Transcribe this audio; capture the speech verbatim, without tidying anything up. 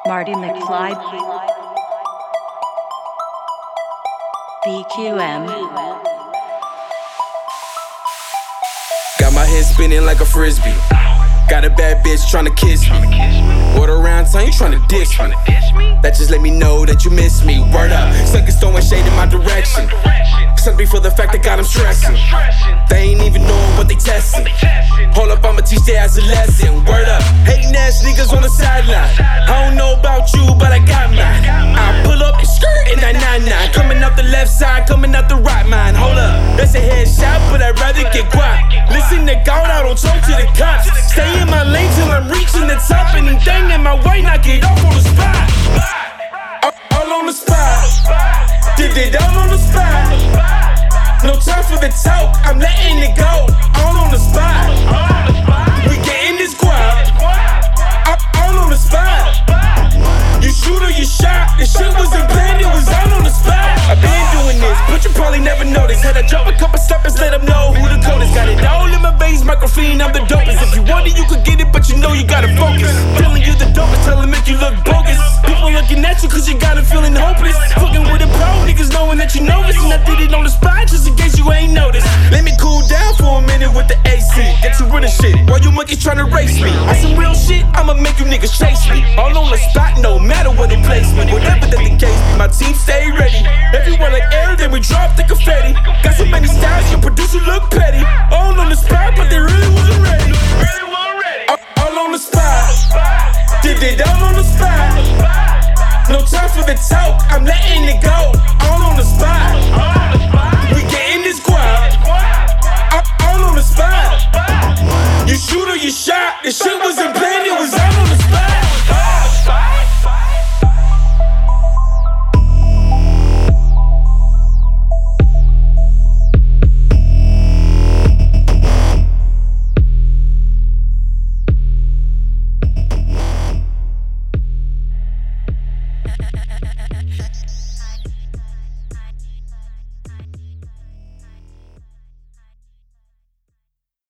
Marty McFly, B Q M. Got my head spinning like a frisbee. Got a bad bitch tryna kiss me. Order around town, you tryna diss me. That just let me know that you miss me. Word up, suckers throwing shade in my direction. Something for the fact that got them stressing. They ain't even knowing what they testing. Hold up, I'ma teach their ass a lesson. Word up, hating ass niggas on the sideline. I don't know about you, but I got mine. I pull up and skirt in that nine nine. Coming out the left side, coming out the right mind. Hold up, that's a headshot, but I'd rather get guap. Listen to God, I don't talk to the cops. Stay in my lane till I'm reaching the top. Anything in my way, knock it off on the spot. All, all on the spot. Did it all on the spot. No time for the talk, I'm letting it go. All on the spot. We getting this guap. All, all on the spot. You shoot or you shot. The shit wasn't planned, it was all on the spot. I've been doing this, but you probably never noticed. Had I drop a couple steppers, let them know who the code is. Got it all in my veins, microphone, I'm the dopest. If you want it, you could get it, but you know you gotta focus. Feeling you the dopest, tell them make you look bogus. People looking at you cause you got it feeling hopeless. Fucking with a pro, niggas knowing that you know this. And I did it on the spot just in case you ain't noticed. Let me cool down for a minute with the A C. Get you running shit while you monkeys tryna race me. On some real shit, I'ma make you niggas chase me. All on the spot, no matter where they place me. Whatever that the case be, my team stay ready. Everyone like air, then we drop the confetti. Got so many styles, your producer look petty. All on the spot, but they really wasn't ready. All, all on the spot. Did it all on the spot. No time for the talk, I'm letting it go. All on the spot. We getting this guap. All, all on the spot. You shoot or you shot. The shit wasn't planned, it was all on the spot.